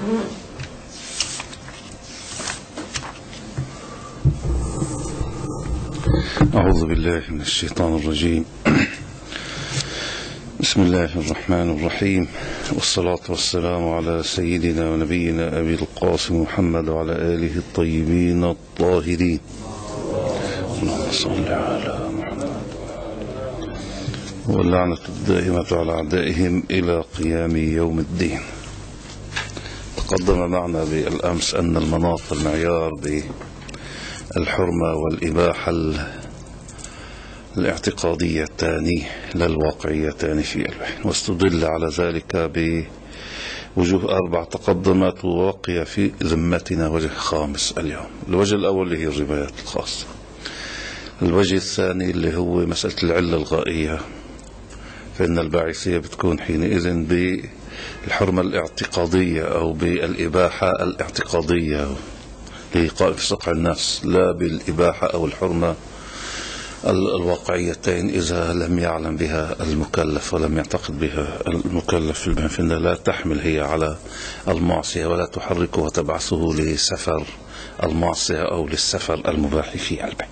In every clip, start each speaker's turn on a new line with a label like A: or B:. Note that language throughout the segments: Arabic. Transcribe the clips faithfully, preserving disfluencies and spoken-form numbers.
A: أعوذ بالله من الشيطان الرجيم. بسم الله الرحمن الرحيم، والصلاة والسلام على سيدنا ونبينا أبي القاسم محمد وعلى آله الطيبين الطاهرين. اللهم صل على محمد، واللعنة الدائمة على أعدائهم إلى قيام يوم الدين. تقدم معنا بالأمس أن المناط المعيار بالحرمة والإباحة الاعتقاديتان لا الواقعيتان في البحث، واستدل على ذلك بوجوه أربع تقدمات، ووقع في ذمتنا وجه خامس اليوم. الوجه الأول اللي هي الروايات الخاصة. الوجه الثاني اللي هو مسألة العلة الغائية، فإن الباعثية بتكون حينئذ بالحرمة الاعتقادية أو بالإباحة الاعتقادية لإيقاف صقع النفس، لا بالإباحة أو الحرمة الواقعيتين إذا لم يعلم بها المكلف ولم يعتقد بها المكلف، فإن لا تحمل هي على المعصية ولا تحركه وتبعثه لسفر المعصية أو للسفر المباح في البحث.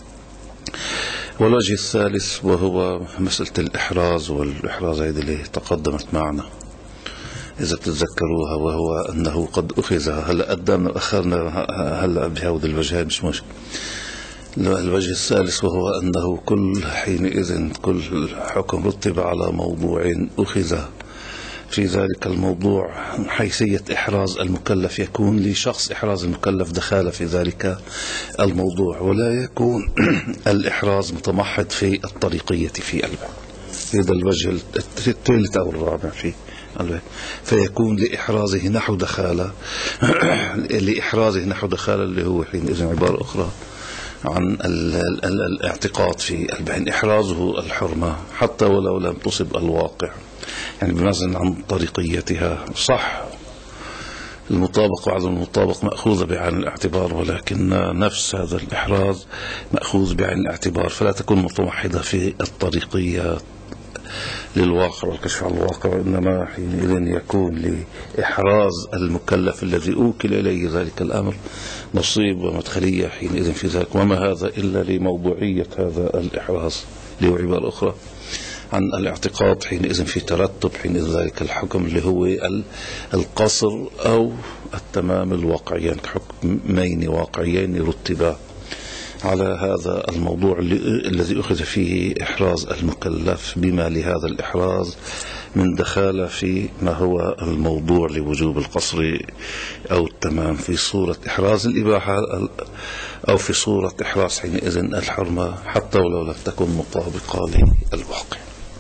A: والوجه الثالث وهو مسألة الإحراز، والإحراز هذه اللي تقدمت معنا إذا تتذكروها، وهو أنه قد أخذ هلأ قدمنا وأخرنا هلأ بهذا الوجهين مش مشكلة. الوجه الثالث وهو أنه كل حينئذ كل حكم رتب على موضوع أخذ في ذلك الموضوع حيثية إحراز المكلف، يكون لشخص إحراز المكلف دخل في ذلك الموضوع، ولا يكون الإحراز متمحض في الطريقية في البحث. هذا الوجه الثالث أو الرابع في البحث، فيكون لإحرازه نحو دخالة لإحرازه نحو دخالة اللي هو حينئذ عبارة أخرى عن الاعتقاد في البحث، إحرازه الحرمة حتى ولو لم تصب الواقع، يعني بمثل عن طريقيتها صح المطابق وعدم المطابق مأخوذ بعين الاعتبار، ولكن نفس هذا الإحراز مأخوذ بعين الاعتبار، فلا تكون متوحدة في الطريقية للواقع والكشف عن الواقع، إنما حينئذ يكون لإحراز المكلف الذي أوكل إليه ذلك الأمر نصيب ومدخلية حينئذ في ذلك، وما هذا إلا لموضوعية هذا الإحراز، لعبارة أخرى عن الاعتقاد حينئذ في ترتب حينئذ ذلك الحكم اللي هو القصر أو التمام الواقعيين، كحكمين واقعيين رتبا على هذا الموضوع الذي أخذ فيه إحراز المكلف، بما لهذا الإحراز من دخالة في ما هو الموضوع لوجوب القصر أو التمام في صورة إحراز الإباحة أو في صورة إحراز حينئذ الحرمة حتى ولو لم تكن مطابقة للواقع.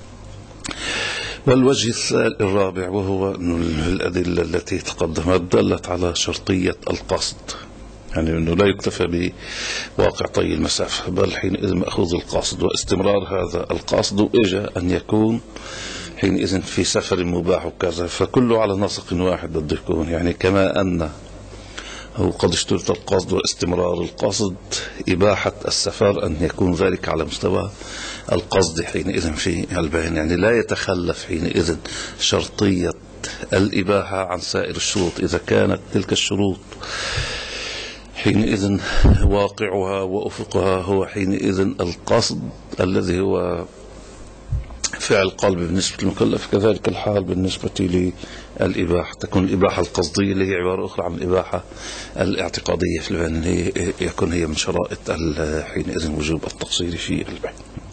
A: والوجه الرابع وهو الأدلة التي تقدمت دلت على شرطية القصد، يعني أنه لا يكتفى بواقع طي المسافة، بل حينئذ مأخوذ القصد، واستمرار هذا القصد وإجا أن يكون حينئذ في سفر مباح وكذا، فكله على نسق واحد بده يكون، يعني كما أن هو قد اشترط القصد واستمرار القصد إباحة السفر أن يكون ذلك على مستوى القصد حينئذ في البيان، يعني لا يتخلف حينئذ شرطية الإباحة عن سائر الشروط إذا كانت تلك الشروط حينئذ واقعها وأفقها هو حينئذ القصد الذي هو فعل قلب بالنسبة للمكلف، كذلك الحال بالنسبة للإباحة، تكون الإباحة القصدية اللي هي عبارة أخرى عن الإباحة الاعتقادية في البحث، هي يكون هي من شرائط حينئذ وجوب التقصير في البحث.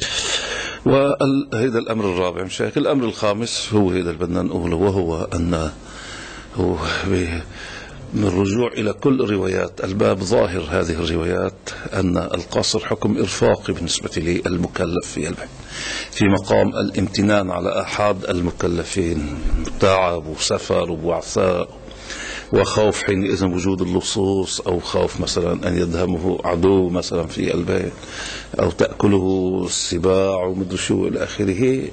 A: وهذا الأمر الرابع مشاكل. الأمر الخامس هو هذا اللي بدنا نقوله، وهو أن هو من الرجوع إلى كل روايات الباب ظاهر هذه الروايات أن القصر حكم إرفاقي بالنسبة للمكلف في البحث، في مقام الامتنان على أحد المكلفين، تعب وسفر وبعثاء وخوف حينئذ وجود اللصوص، أو خوف مثلا أن يدهمه عدو مثلا في البيت، أو تأكله السباع ومدري شو إلى آخره،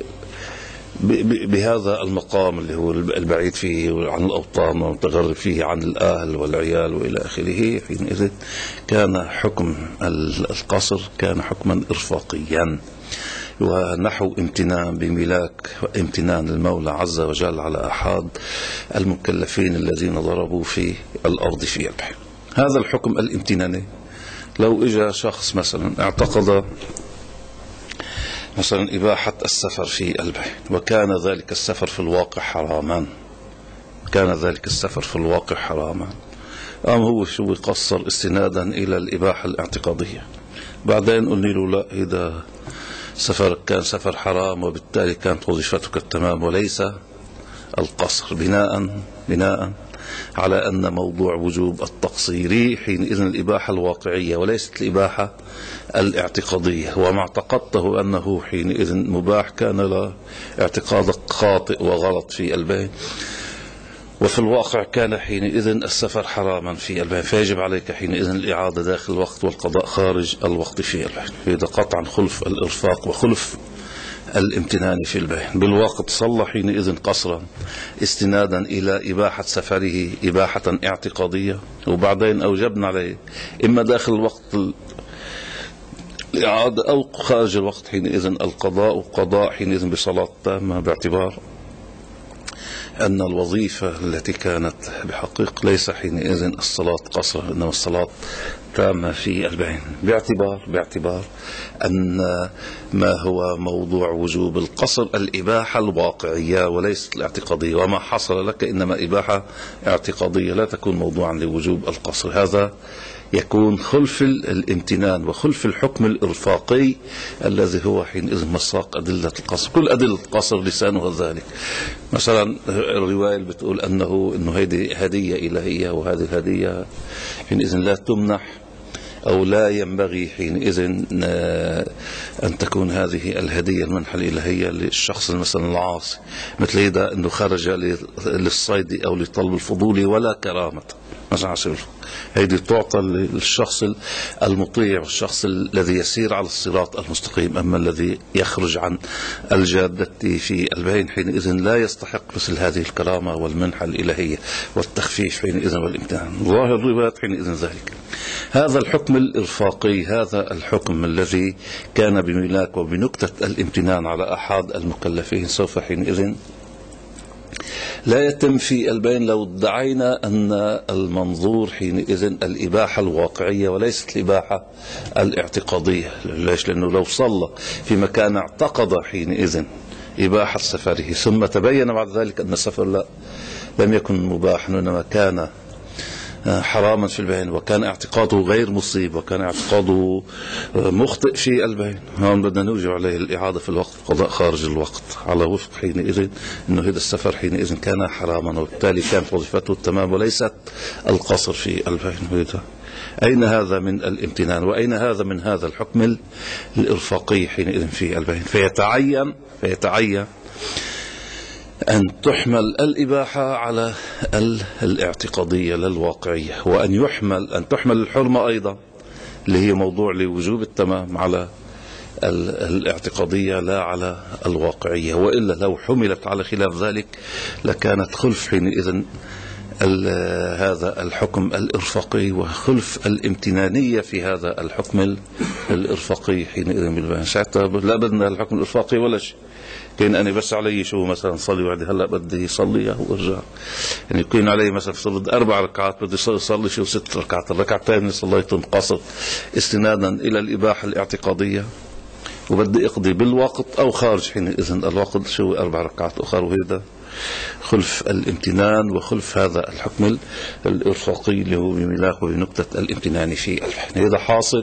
A: بهذا المقام اللي هو البعيد فيه عن الأوطان والمتغرب فيه عن الأهل والعيال وإلى آخره، حينئذ كان حكم القصر كان حكما إرفاقيا، ونحو امتنان بملاك وامتنان المولى عز وجل على أحد المكلفين الذين ضربوا في الأرض في البحر. هذا الحكم الامتناني لو إجا شخص مثلا اعتقد مثلا إباحة السفر في البحر، وكان ذلك السفر في الواقع حراما، كان ذلك السفر في الواقع حراما، قام هو شو يقصر استنادا إلى الإباحة الاعتقادية. بعدين قلنا له لا، إذا سفر كان سفر حرام وبالتالي كانت وظيفتك التمام وليس القصر، بناء بناء على أن موضوع وجوب التقصير حينئذ الإباحة الواقعية وليست الإباحة الاعتقادية. وما اعتقدته أنه حينئذ مباح كان له اعتقاد خاطئ وغلط في البين، وفي الواقع كان حينئذ السفر حراما في البين، فيجب عليك حينئذ الإعادة داخل الوقت والقضاء خارج الوقت في البين. هذا قطعا خلف الإرفاق وخلف الامتنان في البين. بالوقت صلى حينئذ قصرا استنادا إلى إباحة سفره إباحة اعتقادية، وبعدين أوجبنا عليه إما داخل الوقت الإعادة أو خارج الوقت حينئذ القضاء، وقضاء حينئذ بصلاة تامة، باعتبار أن الوظيفة التي كانت بحقيقة ليس حينئذ الصلاة قصرا إنما الصلاة تامة في البين، باعتبار باعتبار أن ما هو موضوع وجوب القصر الإباحة الواقعية وليست الاعتقادية، وما حصل لك إنما إباحة اعتقادية لا تكون موضوعا لوجوب القصر. هذا يكون خلف الامتنان وخلف الحكم الإرفاقي الذي هو حينئذ مساق أدلة القصر. كل أدلة القصر لسانه ذلك. مثلا الرواية اللي بتقول أنه إنه هذه هدية إلهية، وهذه الهدية حينئذ لا تمنح أو لا ينبغي حينئذ أن تكون هذه الهدية المنحة الإلهية للشخص مثلا العاصي، مثل إذا أنه خرج للصيد أو لطلب الفضول ولا كرامة مثلا، هذه تعطى للشخص المطيع والشخص الذي يسير على الصراط المستقيم. أما الذي يخرج عن الجادة في البين حينئذ لا يستحق مثل هذه الكرامة والمنحة الإلهية والتخفيف حينئذ والامتنان. ظاهر الروايات حينئذ ذلك. هذا الحكم الإرفاقي، هذا الحكم الذي كان بملاك وبنكتة الامتنان على أحد المكلفين سوف حينئذ لا يتم في البين لو ادعينا أن المنظور حينئذ الإباحة الواقعية وليست الإباحة الاعتقادية. ليش؟ لأنه لو صلى في مكان اعتقد حينئذ إباحة سفره ثم تبين بعد ذلك أن السفر لا لم يكن مباحا وإنما كان حراما في البين، وكان اعتقاده غير مصيب، وكان اعتقاده مخطئ في البين، هون بدنا نوجب عليه الإعادة في الوقت قضاء خارج الوقت على وفق حينئذ أنه هذا السفر حينئذ كان حراما، وبالتالي كانت وظيفته التمام وليست القصر في البين. أين هذا من الامتنان وأين هذا من هذا الحكم الإرفاقي حينئذ في البين؟ فيتعين فيتعين أن تحمل الإباحة على الاعتقادية للواقعية، وأن يحمل أن تحمل الحرمة أيضا اللي هي موضوع لوجوب التمام على الاعتقادية لا على الواقعية. وإلا لو حملت على خلاف ذلك لكانت خلف حينئذ هذا الحكم الإرفاقي وخلف الامتنانية في هذا الحكم الإرفاقي حينئذ بالبيان. ساعتها لا بدنا الحكم الإرفاقي ولا شيء، كان أنا بس علي شو مثلا صلي وعدي هلا بدي يصلي وارجع، يعني يكون علي مثلا فرض أربع ركعات بدي يصلي شو ست ركعات، الركعتين صليتهم قصر استنادا إلى الإباحة الاعتقادية وبدي أقضي بالوقت أو خارج حينئذ الوقت شو أربع ركعات أخرى، وهذا خلف الامتنان وخلف هذا الحكم الإرفاقي اللي هو بملاك وبنكتة الامتنان في البحث. هذا حاصل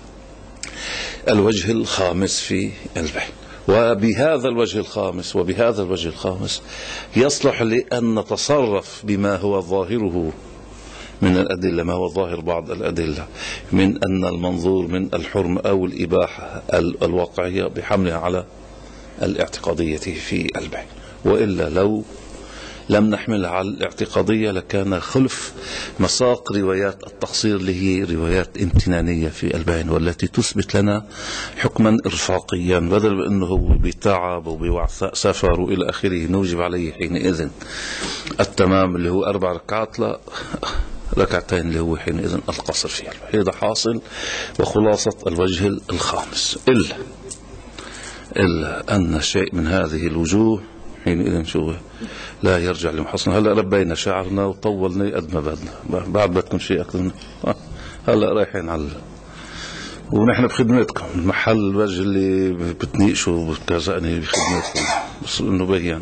A: الوجه الخامس في البحث. وبهذا الوجه الخامس وبهذا الوجه الخامس يصلح لأن نتصرف بما هو ظاهره من الأدلة، ما هو ظاهر بعض الأدلة من أن المنظور من الحرم أو الإباحة الواقعية بحملها على الاعتقادية في البحث. وإلا لو لم نحملها على الاعتقادية لكان خلف مساق روايات التقصير اللي هي روايات امتنانية في البين، والتي تثبت لنا حكما إرفاقيا بدل أنه بتعب وبوعثاء سفر وإلى آخره نوجب عليه حينئذ التمام اللي هو أربع ركعات، لا ركعتين اللي هو حينئذ القصر في البين. هذا حاصل وخلاصة الوجه الخامس. إلا إلا أن شيء من هذه الوجوه حينئذ شو لا يرجع لمحصن. هلا ربينا شعرنا وطولنا قد ما بدنا، بعد بدكم شيء أكثر من هلا رايحين على ونحن بخدمتكم. المحل الوجه اللي بتنيقشوا وبتكازقني بخدمتكم، بس انه بين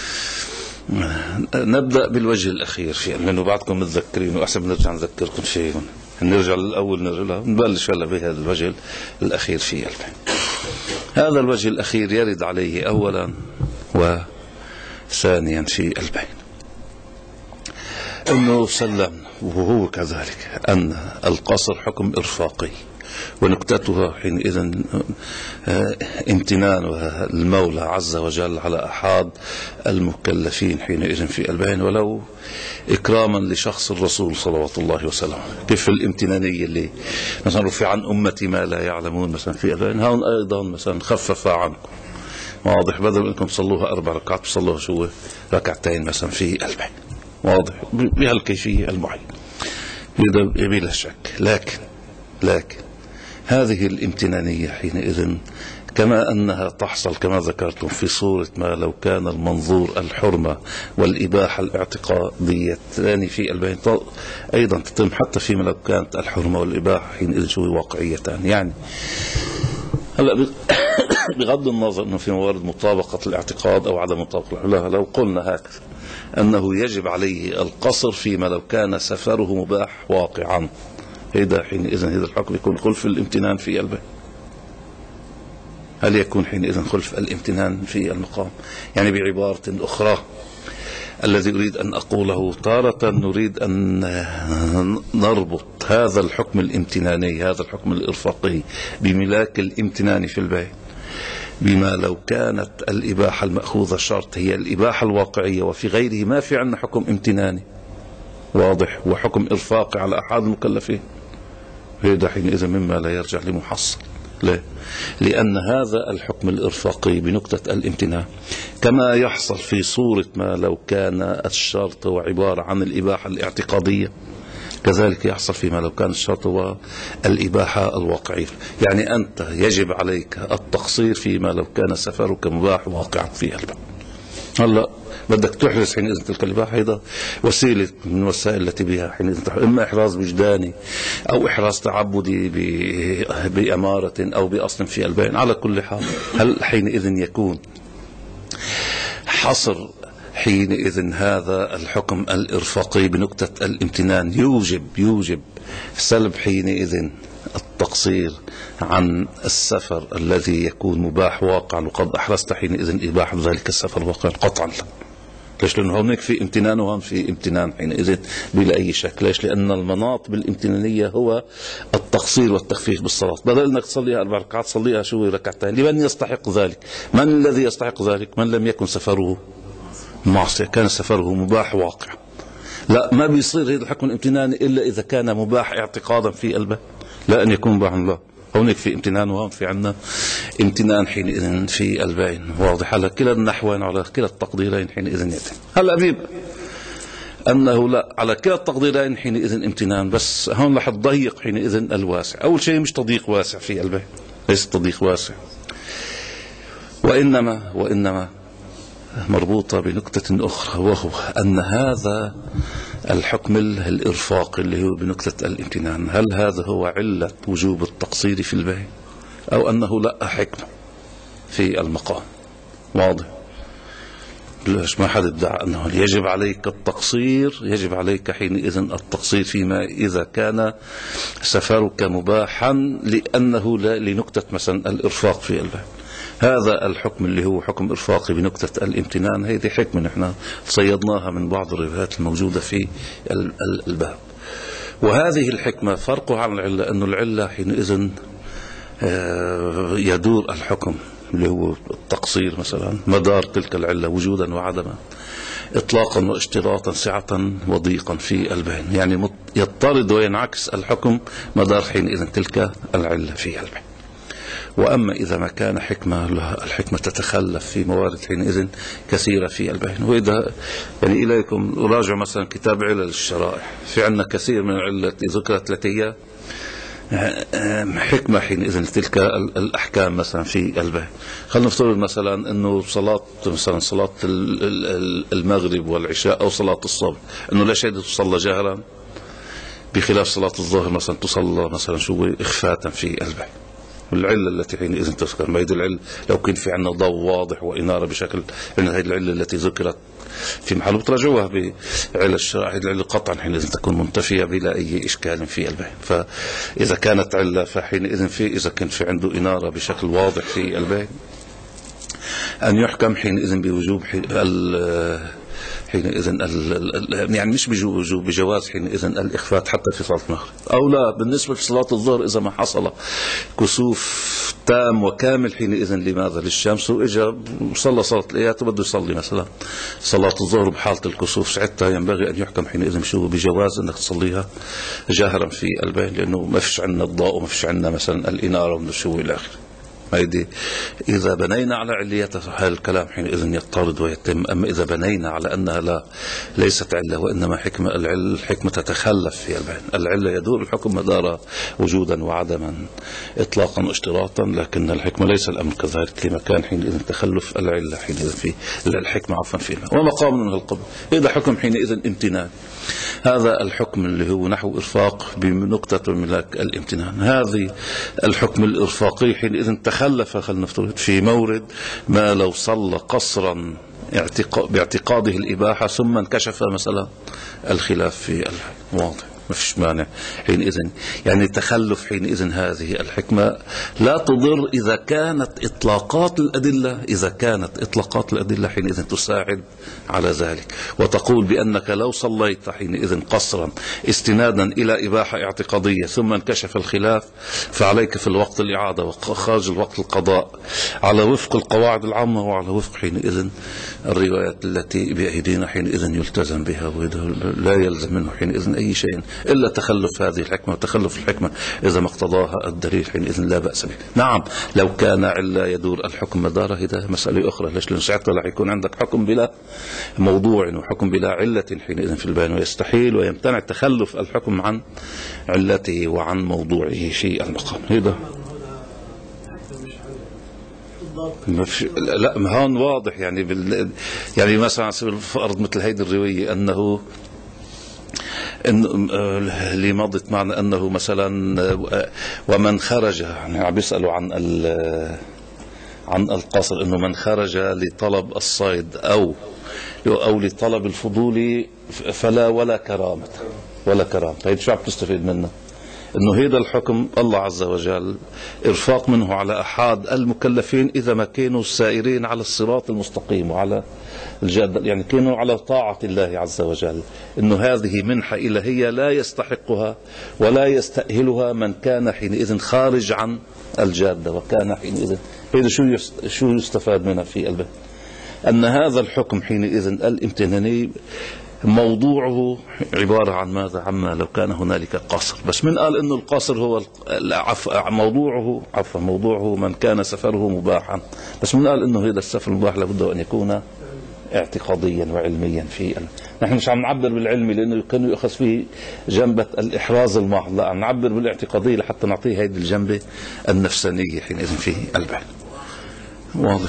A: نبدأ بالوجه الأخير فيه، لأنه بعدكم متذكرين وأحسن نرجع نذكركم شيء. نرجع للأول نرجع نبلش هلا بهذا الوجه الأخير فيه. هذا الوجه الأخير يرد عليه أولا وثانيا في البين أنه سلم وهو كذلك أن القصر حكم إرفاقي، ونكتتها حينئذ امتنان المولى عز وجل على أحد المكلفين حينئذ في البين، ولو إكراما لشخص الرسول صلوات الله وسلامه. كيف الامتنانية اللي مثلا رفع عن أمتي ما لا يعلمون مثلا في البين، هون أيضا مثلا خفف عنكم، واضح، بدل أنكم تصلوها أربع ركعات تصلوها شو ركعتين مثلا في البين، واضح بهالكيفية المعينة بلا شك. لكن لكن هذه الامتنانية حينئذ كما أنها تحصل كما ذكرتم في صورة ما لو كان المنظور الحرمة والإباحة الاعتقادية ثاني في البين، أيضا تتم حتى فيما لو كانت الحرمة والإباحة حينئذ شوي واقعيتان. يعني هلا بغض النظر أنه في موارد مطابقة الاعتقاد أو عدم مطابقة، لو قلنا هكذا أنه يجب عليه القصر فيما لو كان سفره مباح واقعا، هذا حينئذ هذا الحكم يكون خلف الامتنان في البين. هل يكون حينئذ خلف الامتنان في المقام؟ يعني بعبارة أخرى الذي أريد أن أقوله، تارة نريد أن نربط هذا الحكم الامتناني، هذا الحكم الإرفاقي بملاك الامتنان في البين، بما لو كانت الإباحة المأخوذة الشرط هي الإباحة الواقعية، وفي غيره ما في عندنا حكم امتناني واضح وحكم إرفاقي على أحد المكلفين، هذا حينئذ مما لا يرجع لمحصل. ليه؟ لأن هذا الحكم الإرفاقي بنكتة الامتنان كما يحصل في صورة ما لو كان الشرط هو عبارة عن الإباحة الاعتقادية، كذلك يحصل فيما لو كان الشرط هو الإباحة الواقعية. يعني أنت يجب عليك التقصير فيما لو كان سفرك مباح واقعا في البلد. هلا بدك تحرز حينئذ تلك الإباحة، هذا وسيلة من الوسائل التي بها حينئذ إما إحراز وجداني أو إحراز تعبدي بأمارة أو بأصل في البين. على كل حال هل حينئذ يكون حصر حينئذ هذا الحكم الإرفاقي بنكتة الامتنان يوجب يوجب سلب حينئذ التقصير عن السفر الذي يكون مباح واقعا، وقد أحرزت حينئذ إباحة ذلك السفر واقعا قطعا لا. ليش؟ لأنه هناك في امتنان وهم في امتنان حينئذ بلا أي شك. ليش؟ لأن المناط بالامتنانية هو التقصير والتخفيف بالصلاة، بدل أنك تصليها أربع ركعات تصليها شو ركعتين. لمن يستحق ذلك؟ من الذي يستحق ذلك؟ من لم يكن سفره معصية، كان سفره مباح واقع. لا، ما بيصير هذا الحكم الامتناني إلا إذا كان مباح اعتقادا في قلبه، لا أن يكون مباحا لا. هناك في امتنان وهم في عنا امتنان حينئذ في البين، واضح على كلا النحوين على كلا التقديرين حينئذ يتم. هلا بيبقى أنه لا على كلا التقديرين حينئذ امتنان، بس هون رح تضيق حينئذ الواسع. أول شيء مش تضييق واسع في البين، ليس تضييق واسع، وإنما وإنما مربوطة بنكتة أخرى، وهو أن هذا الحكم الإرفاق اللي هو بنكتة الامتنان، هل هذا هو علة وجوب التقصير في البين أو أنه لا حكمة في المقام؟ واضح؟ ليش ما حد ادعى أنه يجب عليك التقصير، يجب عليك حينئذ التقصير فيما إذا كان سفرك مباحا لأنه لا لنكتة مثلا الإرفاق في البين. هذا الحكم اللي هو حكم إرفاقي بنكتة الامتنان، هذه حكمة نحن صيدناها من بعض الروايات الموجودة في الباب. وهذه الحكمة فرقها عن العلة أنه العلة حينئذ يدور الحكم اللي هو التقصير مثلا مدار تلك العلة وجودا وعدما، إطلاقا واشتراطا، سعة وضيقا في البين. يعني يضطرد وينعكس الحكم مدار حينئذ تلك العلة في البين. وأما إذا ما كان حكمة، الحكمة تتخلف في موارد حينئذ كثيرة في البين. وإذا يعني إليكم أراجع مثلا كتاب علل الشرائح، في عندنا كثير من العلة ذكرت التي هي حكمة حينئذ تلك الأحكام مثلا في البيع. خلينا نفترض مثلا أنه صلاة مثلا صلاة المغرب والعشاء أو صلاة الصبح أنه لا شيء تصلى جهرا، بخلاف صلاة الظهر مثلا تصلى مثلا شو إخفاء في البيع. العلة التي حينئذ تذكر، ما هي العلة لو كان في عندنا ضوء واضح وإنارة بشكل، لأن هذه العلة التي ذكرت في محل بتراجعوها بعلة الشرع، هذه العلة قطعا حينئذ تكون منتفية بلا أي إشكال في البيع. فإذا كانت علة فحينئذ في إذا كان في عنده إنارة بشكل واضح في البيع أن يحكم حينئذ بوجوب حينئذ يعني مش بوجوب بجواز حينئذ الإخفاء حتى في صلاة المغرب، أو لا بالنسبة لصلاة الظهر إذا ما حصل كسوف تام وكامل حينئذ لماذا للشمس وإجا صلى صلاة الإيات وبده يصلي مثلا صلاة الظهر بحالة الكسوف، ساعتها ينبغي أن يحكم حينئذ شو بجواز أنك تصليها جاهرا في البيت، لأنه ما فيش عندنا الضوء وما فيش عندنا مثلا الإنارة ومن الشو إلى آخره. هيدي إذا بنينا على عليتها هذا الكلام حينئذ يضطرد ويتم. أما إذا بنينا على أنها لا ليست علة وإنما حكمة، الحكمة تتخلف في البيان، العلة يدور الحكم مدار وجودا وعدما إطلاقا واشتراطا، لكن الحكمة ليس الأمر كذلك كما كان حينئذ تخلف العلة حينئذ في الحكمة عفوا في الماء ومقام من القبل. إذا حكم حينئذ امتنان، هذا الحكم اللي هو نحو إرفاق بنقطة من الامتنان، هذه الحكم الإرفاقي حينئذ تخلف خلينا نفترض في مورد ما لو صلى قصرا باعتقاده الإباحة ثم انكشف مثلا الخلاف في الواضح، ما فيش مانع حينئذ. يعني تخلف حينئذ هذه الحكمة لا تضر إذا كانت إطلاقات الأدلة إذا كانت إطلاقات الأدلة حينئذ تساعد على ذلك، وتقول بأنك لو صليت حينئذ قصرا استنادا إلى إباحة اعتقادية ثم انكشف الخلاف فعليك في الوقت الإعادة وخارج الوقت القضاء على وفق القواعد العامة وعلى وفق حينئذ الروايات التي بأيدينا حينئذ يلتزم بها، لا يلزم منه حينئذ أي شيء إلا تخلف هذه الحكمة، وتخلف الحكمة إذا ما اقتضاها الدليل حينئذ لا بأس به. نعم لو كان علة يدور الحكم مداره هذا مسألة أخرى، ليش؟ لأن ساعتها لا يكون عندك حكم بلا موضوع وحكم بلا علة حينئذ في البيان، ويستحيل ويمتنع تخلف الحكم عن علته وعن موضوعه في المقام. هذا لا ما هون واضح يعني بال... يعني مثلا على سبيل الفرض مثل هيدي الرواية أنه إن اللي مضت معنا أنه مثلا ومن خرج، يعني عم بيسألوا عن عن القصر، إنه من خرج لطلب الصيد أو أو لطلب الفضول فلا ولا كرامة ولا كرامة. طيب شو عم تستفيد منه؟ إنه هذا الحكم الله عز وجل إرفاق منه على أحد المكلفين إذا ما كانوا سائرين على الصراط المستقيم وعلى الجادة، يعني كانوا على طاعة الله عز وجل، إنه هذه منحة إلهية لا يستحقها ولا يستأهلها من كان حينئذ خارج عن الجادة وكان حينئذ. هذا شو شو يستفاد منها في البيت؟ أن هذا الحكم حينئذ الامتناني موضوعه عبارة عن ماذا؟ عما لو كان هنالك قصر، بس من قال إنه القصر هو العف... موضوعه عفوا موضوعه من كان سفره مباحا، بس من قال إنه هذا السفر المباح لابد أن يكون اعتقاديا وعلميا في ال... نحن مش عم نعبر بالعلمي لأنه كانوا يؤخذ فيه جنبة الإحراز المحض، لا عم نعبر بالاعتقادية لحتى نعطيه هذه الجنبة النفسانية حينئذ في البحث. واضح؟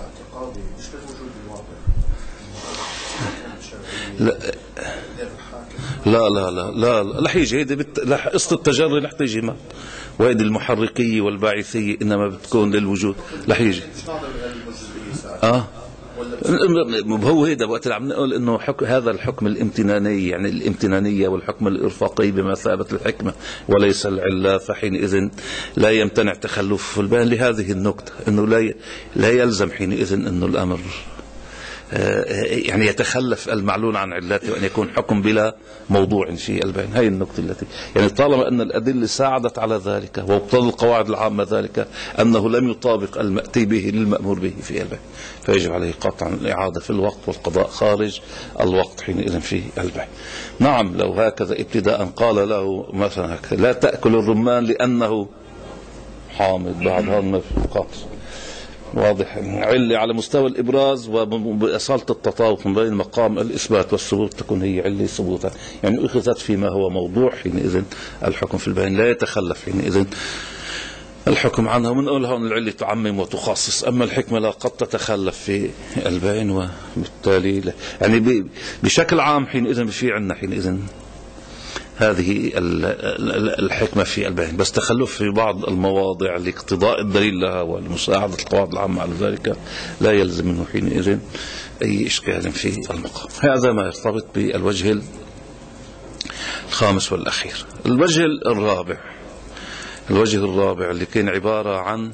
A: لا لا لا لا لا لا رح يجي هيدي بت... قصة التجري رح تيجي ما، وهيدي المحركية والباعثية إنما بتكون للوجود رح يجي. آه هو هيدا وقت اللي عم نقول إنه حك... هذا الحكم الامتناني، يعني الامتنانية والحكم الإرفاقي بمثابة الحكمة وليس العلة، فحينئذ لا يمتنع تخلف البيان لهذه النقطة، إنه لا ي... لا يلزم حينئذ إنه الأمر يعني يتخلف المعلول عن علته وأن يكون حكم بلا موضوع في البيان. هاي النقطة التي يعني طالما أن الأدلة ساعدت على ذلك وابتضى القواعد العامة ذلك أنه لم يطابق المأتي به للمأمور به في البيان، فيجب عليه قطعا الإعادة في الوقت والقضاء خارج الوقت حينئذ في البيان. نعم لو هكذا ابتداء قال له مثلا هكذا لا تأكل الرمان لأنه حامض، بعد هذا ما في قاطع واضح. علة على مستوى الإبراز وبأصالة التطابق من بين مقام الإثبات والثبوت تكون هي علة ثبوتا، يعني أخذت فيما هو موضوع حينئذ الحكم في البين لا يتخلف حينئذ الحكم عنها. من نقول هون العلة تعمم وتخصص، أما الحكمة لا قد تتخلف في البين، وبالتالي لا يعني بشكل عام حينئذ في عندنا حينئذ هذه الحكمة في البين، بس تخلف في بعض المواضع لاقتضاء الدليل لها والمساعدة القواعد العامة على ذلك لا يلزم منه حينئذ أي إشكال في المقام. هذا ما يرتبط بالوجه الخامس والأخير. الوجه الرابع، الوجه الرابع اللي كان عبارة عن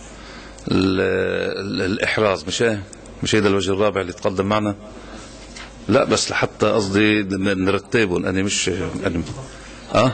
A: الإحراز، مش مش هذا الوجه الرابع اللي تقدم معنا؟ لا بس لحتى قصدي نرتبهم، أنا مش أنا أه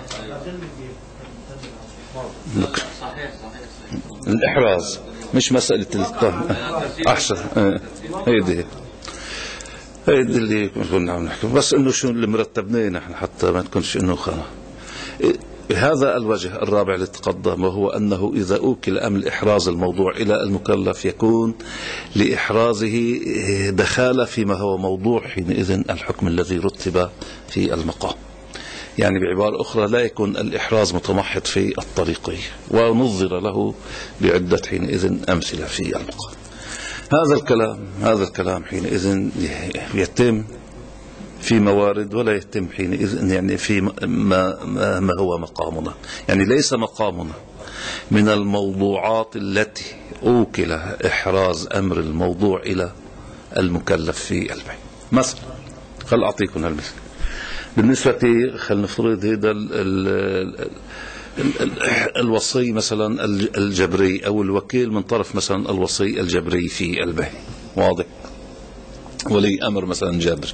A: الإحراز مش مسألة أحسن هيدي هيدي اللي كنا عم نحكي، بس إنه شو اللي مرتبناه نحن حتى ما تكونش إنه خنا. هذا الوجه الرابع اللي تقدم، وهو أنه إذا أوكل أمر الإحراز الموضوع إلى المكلف يكون لإحرازه دخالة فيما هو موضوع حينئذ الحكم الذي رتب في المقام. يعني بعبارة أخرى لا يكون الإحراز متمحض في الطريقية، ونظر له بعدة حينئذ أمثلة في المقام. هذا الكلام هذا الكلام حينئذ يتم في موارد ولا يتم حينئذ يعني في ما, ما, ما هو مقامنا، يعني ليس مقامنا من الموضوعات التي أوكل إحراز أمر الموضوع إلى المكلف في البين. مثلا خل أعطيكم هالمثل بالنسبة خل نفرض هذا الوصي مثلا الجبري أو الوكيل من طرف مثلا الوصي الجبري في البين، واضح، ولي أمر مثلا جابر،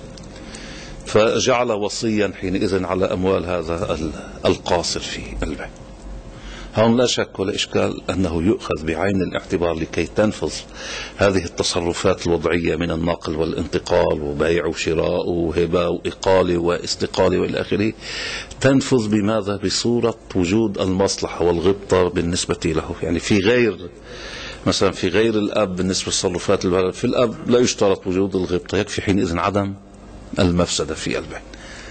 A: فجعل وصيا حينئذ على أموال هذا القاصر في البيع. هون لا شك ولا إشكال أنه يؤخذ بعين الاعتبار لكي تنفذ هذه التصرفات الوضعية من النقل والانتقال وبيع وشراء وهبة وإقالة واستقالة وإلى آخره، تنفذ بماذا؟ بصورة وجود المصلحة والغبطة بالنسبة له. يعني في غير مثلا في غير الأب بالنسبة للتصرفات البلد، في الأب لا يشترط وجود الغبطة، يكفي حينئذ عدم المفسدة في البين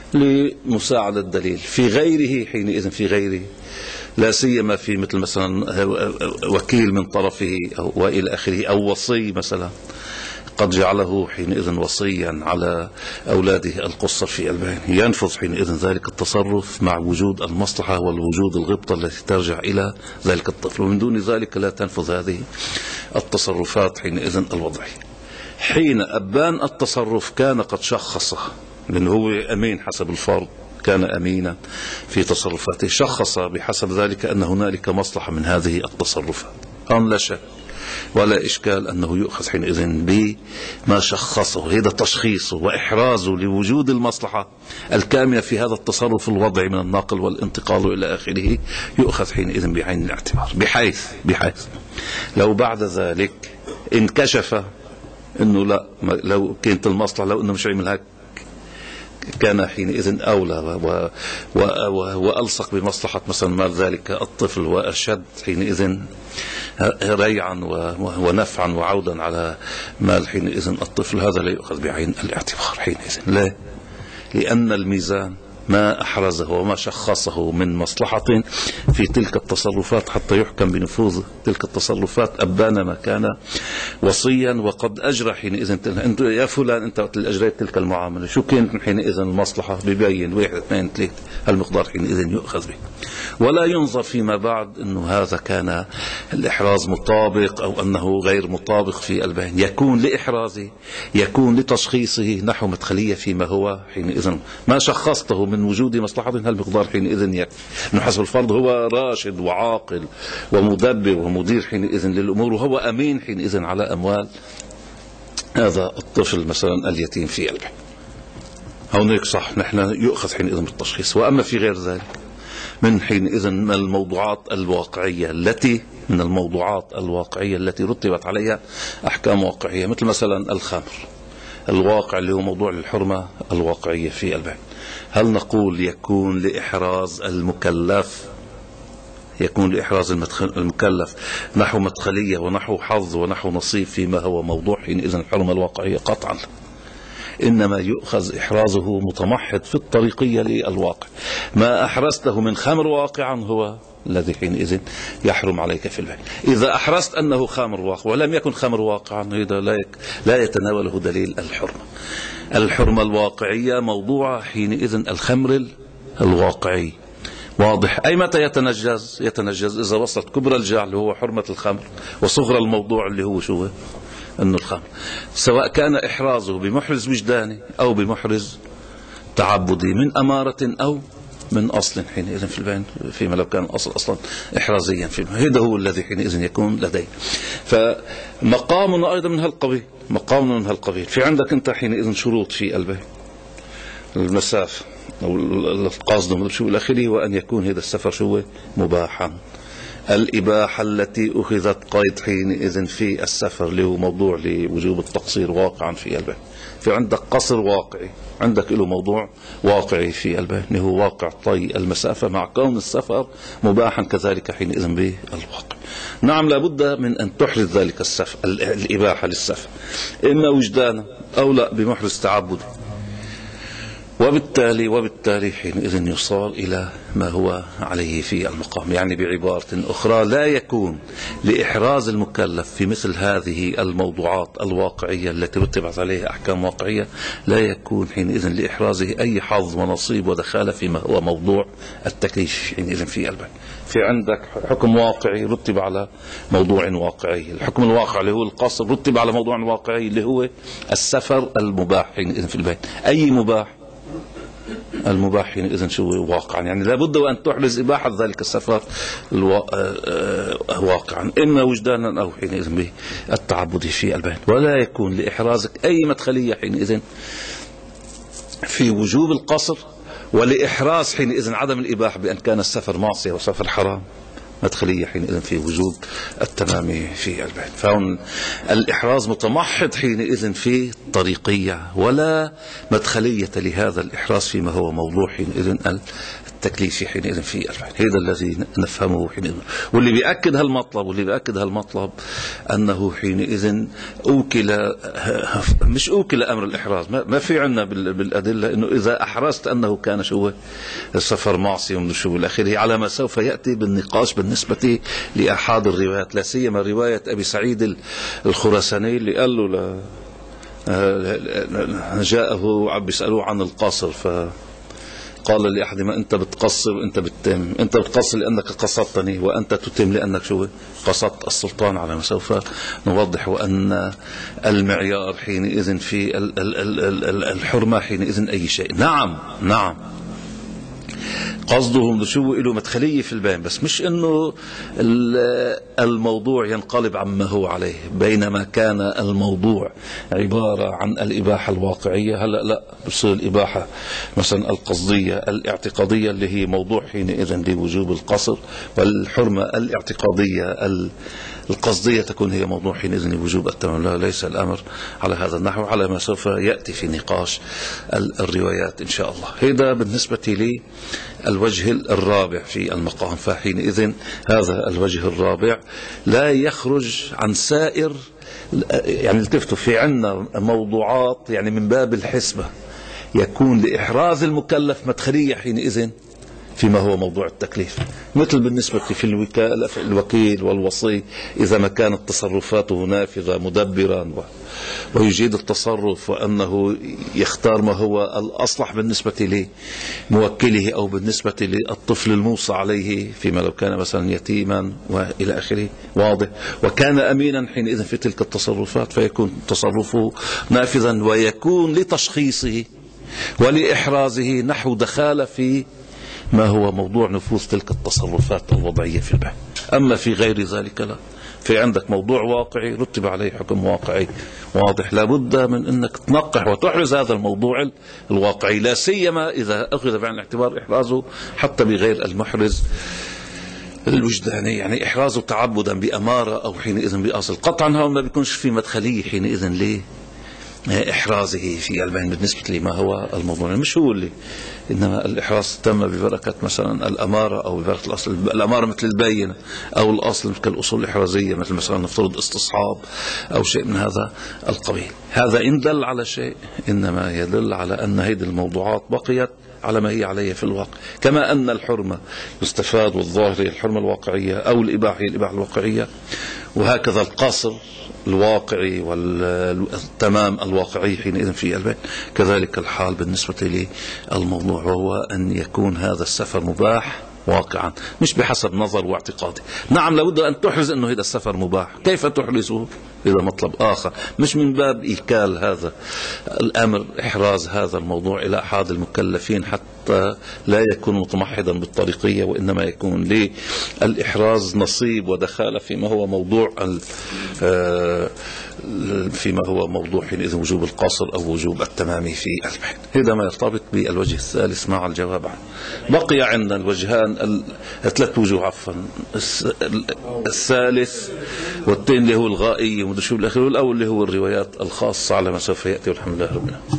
A: لمساعدة الدليل. في غيره حينئذ في غيره لا سيما في مثل مثلا وكيل من طرفه أو وإلى آخره، أو وصي مثلا قد جعله حينئذ وصيا على أولاده القصر في البين، ينفذ حينئذ ذلك التصرف مع وجود المصلحة والوجود الغبطة التي ترجع إلى ذلك الطفل، ومن دون ذلك لا تنفذ هذه التصرفات حينئذ الوضعية. حين أبان التصرف كان قد شخصه، لأنه هو أمين حسب الفرض، كان أمينا في تصرفاته، شخص بحسب ذلك أن هنالك مصلحة من هذه التصرفات. أم لا شك ولا إشكال أنه يؤخذ حينئذ بما شخصه، هذا تشخيصه وإحرازه لوجود المصلحة الكامنة في هذا التصرف الوضعي من النقل والانتقال إلى آخره، يؤخذ حينئذ بعين الاعتبار، بحيث بحيث لو بعد ذلك انكشف انه لا، لو كانت المصلحة لو انه مش عمل هيك كان حينئذ اولى و... و... و... والصق بمصلحة مثلا مال ذلك الطفل، واشد حينئذ ريعا و... ونفعا وعودا على مال حينئذ الطفل، هذا لا يؤخذ بعين الاعتبار حينئذ. لا، لان الميزان ما أحرزه وما شخصه من مصلحة في تلك التصرفات حتى يحكم بنفوذ تلك التصرفات أبان ما كان وصيا وقد أجرى حينئذ. أنت يا فلان أنت وقت اللي أجريت تلك المعاملة شو كانت حينئذ المصلحة؟ ببين واحد اثنين ثلاثة، المقدار حينئذ يؤخذ به، ولا ينظر فيما بعد أنه هذا كان الإحراز مطابق أو أنه غير مطابق في البين، يكون لإحرازه يكون لتشخيصه نحو مدخلية فيما هو حينئذ ما شخصته من وجود مصلحة، هالمقدار حينئذ يكفي. إنه حسب الفرض هو راشد وعاقل ومدبر ومدير حينئذ للأمور، وهو أمين حينئذ على أموال هذا الطفل مثلا اليتيم في البين. هونيك صح نحن يؤخذ حينئذ بالتشخيص. وأما في غير ذلك من حينئذ من الموضوعات الواقعية التي من الموضوعات الواقعية التي رتبت عليها أحكام واقعية، مثل مثلا الخمر الواقع اللي هو موضوع الحرمة الواقعية في البين، هل نقول يكون لإحراز المكلف يكون لإحراز المكلف نحو مدخلية ونحو حظ ونحو نصيب فيما هو موضوع، حينئذ الحرمة الواقعية قطعا. إنما يؤخذ إحرازه متمحض في الطريقية للواقع. ما أحرزته من خمر واقعا هو الذي حينئذ يحرم عليك في البيع. إذا أحرزت أنه خمر واقع ولم يكن خمر واقعا، هذا لا يتناوله دليل الحرمة. الحرمة الواقعية موضوع حينئذ الخمر الواقعي. واضح؟ أي متى يتنجز؟ يتنجز إذا وصلت كبرى الجعل هو حرمة الخمر، وصغرى الموضوع اللي هو شو؟ أنه الخمر، سواء كان إحرازه بمحرز وجداني أو بمحرز تعبدي من أمارة أو من أصل حينئذ في البين، فيما لو كان الأصل أصلا إحرازيا في البين. هذا هو الذي حينئذ يكون لدي. فمقامنا أيضا من هالقبيل، مقامنا من هالقبيل. في عندك أنت حينئذ شروط في البين، المسافة أو القصد من شو الأخير، وأن يكون هذا السفر شو مباحا. الإباحة التي أخذت قيد حينئذ في السفر اللي هو موضوع لوجوب التقصير واقعا في البين. في عندك قصر واقعي، عندك له موضوع واقعي في البين اللي هو واقع طي المسافة، مع كون السفر مباحا كذلك حينئذ بالواقع. نعم، لابد من أن تحرز ذلك السفر، الإباحة للسفر، إما وجدانا أو لا بمحرز تعبدي. وبالتالي وبالتالي حينئذ يصار إلى ما هو عليه في المقام. يعني بعبارة أخرى، لا يكون لإحراز المكلف في مثل هذه الموضوعات الواقعية التي رتبت عليها أحكام واقعية، لا يكون حينئذ لإحرازه أي حظ ونصيب ودخال فيما هو موضوع التكليف حينئذ في البين. في عندك حكم واقعي رتب على موضوع واقعي، الحكم الواقعي اللي هو القصر رتب على موضوع واقعي اللي هو السفر المباح حينئذ في البين. أي مباح؟ المباح إذن شو واقعا. يعني لابد وأن تحرز إباحة ذلك السفر الوا... واقعا، إما وجدانا أو حينئذ به التعبد في البين. ولا يكون لإحرازك أي مدخلية حينئذ في وجوب القصر، ولإحراز حينئذ عدم الإباحة بأن كان السفر معصية وسفر حرام مدخلية حينئذ في وجوب التمام في البين. فهون الإحراز متمحض حينئذ في طريقية، ولا مدخلية لهذا الإحراز فيما هو موضوع حينئذ التكليف حينئذ في البين. هذا الذي نفهمه حينئذ. واللي بيأكد هالمطلب واللي بيأكد هالمطلب أنه حينئذ أوكل، مش أوكل أمر الإحراز. ما في عنا بالأدلة أنه إذا أحرزت أنه كان شو السفر معصي ومن شو الأخير، على ما سوف يأتي بالنقاش بالنسبة لأحد الروايات، لا سيما رواية أبي سعيد الخراساني اللي قال له ل... جاءه عم بيسألوه عن القصر، فقال لأحد ما أنت بتقصر وأنت بتتم، أنت بتقصر لأنك قصدتني وأنت تتم لأنك شو قصدت السلطان. على ما سوف نوضح وأن المعيار حينئذ في الحرمة حينئذ أي شيء. نعم نعم قصدهم شو له مدخلية في البين، بس مش انه الموضوع ينقلب عما هو عليه. بينما كان الموضوع عبارة عن الإباحة الواقعية، هلأ لا، بصير الإباحة مثلا القصدية الاعتقادية اللي هي موضوع حينئذ لوجوب القصر، والحرمة الاعتقادية القصدية تكون هي موضوع حينئذ لوجوب التمام. لا، ليس الأمر على هذا النحو، على ما سوف يأتي في نقاش الروايات إن شاء الله. هذا بالنسبة لي الوجه الرابع في المقام. فحينئذ هذا الوجه الرابع لا يخرج عن سائر، يعني التفتوا في عنا موضوعات يعني من باب الحسبة يكون لإحراز المكلف مدخلية حينئذ فيما هو موضوع التكليف، مثل بالنسبة في الوكالة الوكيل والوصي، إذا ما كانت تصرفاته نافذة مدبرا ويجيد التصرف وأنه يختار ما هو الأصلح بالنسبة لموكله أو بالنسبة للطفل الموصى عليه، فيما لو كان مثلا يتيما وإلى آخره. واضح؟ وكان أمينا حينئذ في تلك التصرفات، فيكون تصرفه نافذا، ويكون لتشخيصه ولإحرازه نحو دخال في ما هو موضوع نفوذ تلك التصرفات الوضعية في البيع. أما في غير ذلك لا. في عندك موضوع واقعي رتب عليه حكم واقعي. واضح؟ لابد من أنك تنقح وتحرز هذا الموضوع الواقعي، لا سيما إذا أخذ بعين الاعتبار إحرازه حتى بغير المحرز الوجداني، يعني إحرازه تعبدا بأمارة أو حينئذ بأصل. قطعا هون ما بيكونش في مدخلية حينئذ ليه إحرازه في البين بالنسبة لما هو الموضوع، مش هو اللي، إنما الإحراز تم ببركة مثلا الأمارة أو ببركة الأصل. الأمارة مثل البينة، أو الأصل كالأصول الإحرازية مثل مثلا نفترض استصحاب أو شيء من هذا القبيل. هذا إن دل على شيء إنما يدل على أن هذه الموضوعات بقيت على ما هي عليه في الواقع، كما أن الحرمة يستفاد والظاهر هي الحرمة الواقعية أو الإباحة هي الإباحة الواقعية، وهكذا القصر الواقعي والتمام الواقعي حينئذ في البين. كذلك الحال بالنسبة للموضوع، وهو أن يكون هذا السفر مباح واقعا، مش بحسب نظر واعتقادي. نعم لابد أن تحرز أنه هذا السفر مباح، كيف تحرزه؟ إذا مطلب آخر، مش من باب إيكال هذا الأمر إحراز هذا الموضوع إلى أحد المكلفين حتى لا يكون متمحضا بالطريقية، وإنما يكون للإحراز نصيب ودخالة فيما هو موضوع فيما هو موضوع حينئذ وجوب القصر أو وجوب التمام في البين. هذا ما يرتبط بالوجه الثالث مع الجواب عنه. بقي عندنا الوجهان ثلاث وجوه عفوا، الثالث والثاني اللي هو الغائي ومدري شو بالآخر، والأول اللي هو الروايات الخاصة على ما سوف يأتي، والحمد لله رب العالمين.